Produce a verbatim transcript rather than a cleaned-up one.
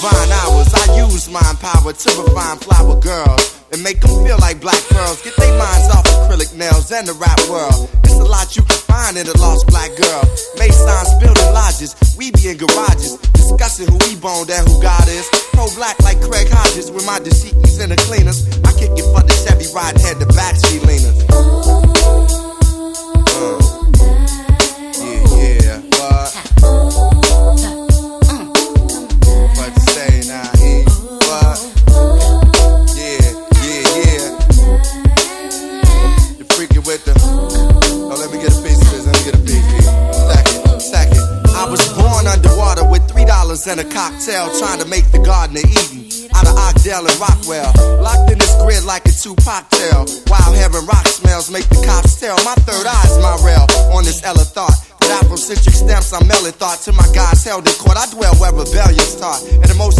Divine hours, I use mind power to refine flower girls and make them feel like black pearls. Get their minds off acrylic nails and the rap world. It's a lot you can find in a lost black girl. Masons building lodges, we be in garages, discussing who we boned and who God is. Pro-black like Craig Hodges with my dashikis and the cleaners. I kick it for the Chevy ride head, the backseat leaners. Uh. Yeah, yeah, what? What you say now, E? What? Yeah, yeah, yeah. You freaking with the... Oh, let me get a piece of this, let me get a piece of it. Second, second. I was born underwater with three dollars and a cocktail, trying to make the Garden of Eden out of Oakdale and Rockwell. Locked in this grid like a Tupac tale. Wild hair and rock smells make the cops tell. My third eye's my rail on this Ella thought. With Afrocentric stamps, I'm melon thought. To my guys held in court, I dwell where rebellions taught. And the most